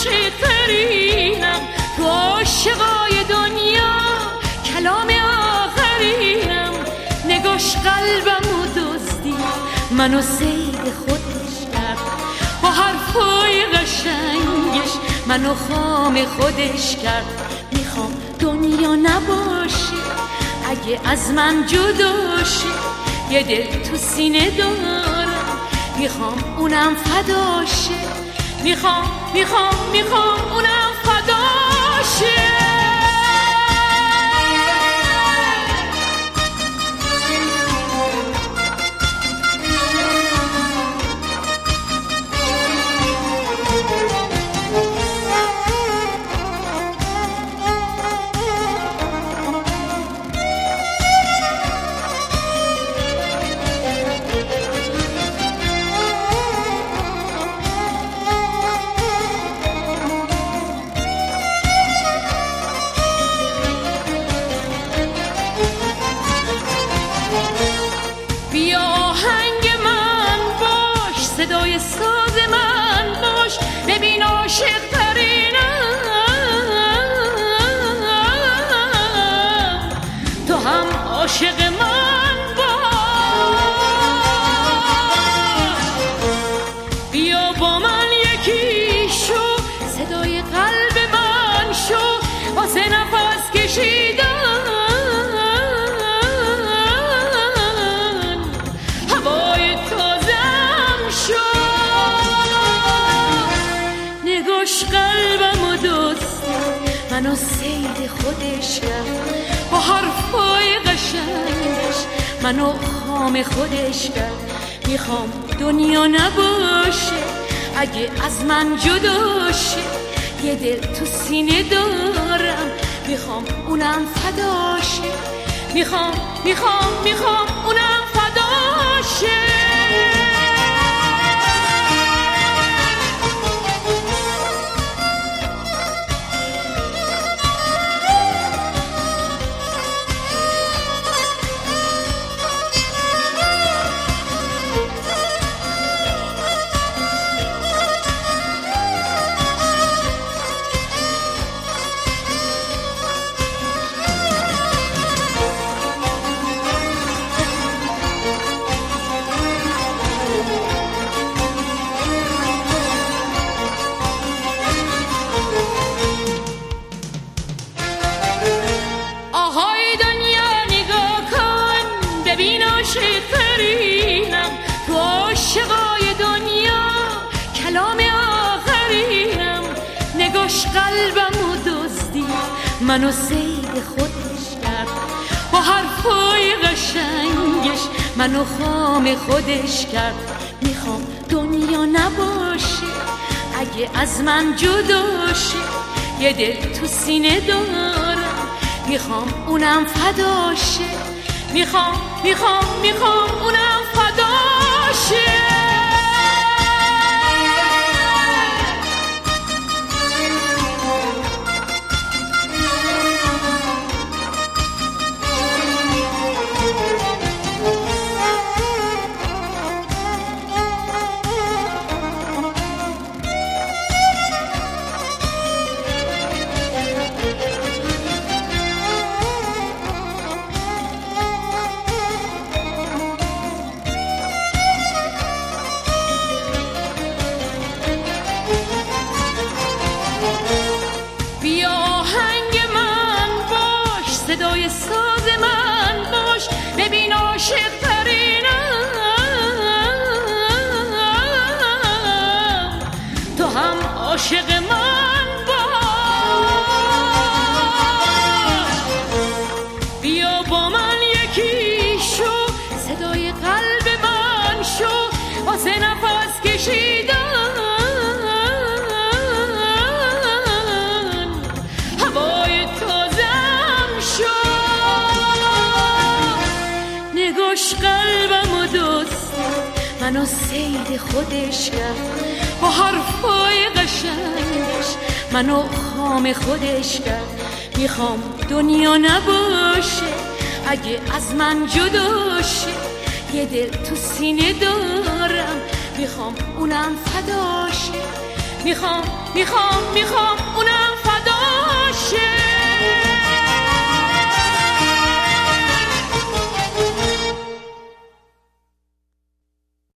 عاشق ترینم، تو عاشقای دنیا کلام آخرینم. نگاش قلبمو دزدی، منو سید خودش کرد، با حرفای قشنگش منو خام خودش کرد. میخوام دنیا نباشه اگه از من جدا شه، یه دل تو سینه دارم میخوام اونم فدا شه. میخوام اونم فدا شه. صدای ساز من باش، ببین عاشق ترینم، تو هم عاشق من باش. بیا با من یکی شو، صدای قلب من شو، واسه نفس کشیدن هوای قلبمو دوست منو سید خودش کرد، با حرفای قشنگش منو خام خودش کرد. میخوام دنیا نباشه اگه از من جدا شه، یه دل تو سینه دارم میخوام اونم فدا شه. میخوام اونم فدا شه. تو عاشقای دنیا کلام آخرینم. نگاش قلبمو دزدی، منو سید خودش کرد، با حرفای قشنگش منو خام خودش کرد. میخوام دنیا نباشه اگه از من جدا شه، یه دل تو سینه دارم میخوام اونم فدا شه. میخوام اونم فدا شه. صدای ساز من باش، ببین عاشق ترینم، تو هم عاشق من باش. بیا با من یکی شو، صدای قلب من شو، واسه نفس کشیدن هوای قلبمو دوست منو سید خودش کرد، با حرفای قشنگش منو خام خودش کرد. میخوام دنیا نباشه اگه از من جدا شه، یه دل تو سینه دارم میخوام اونم فدا شه. میخوام اونم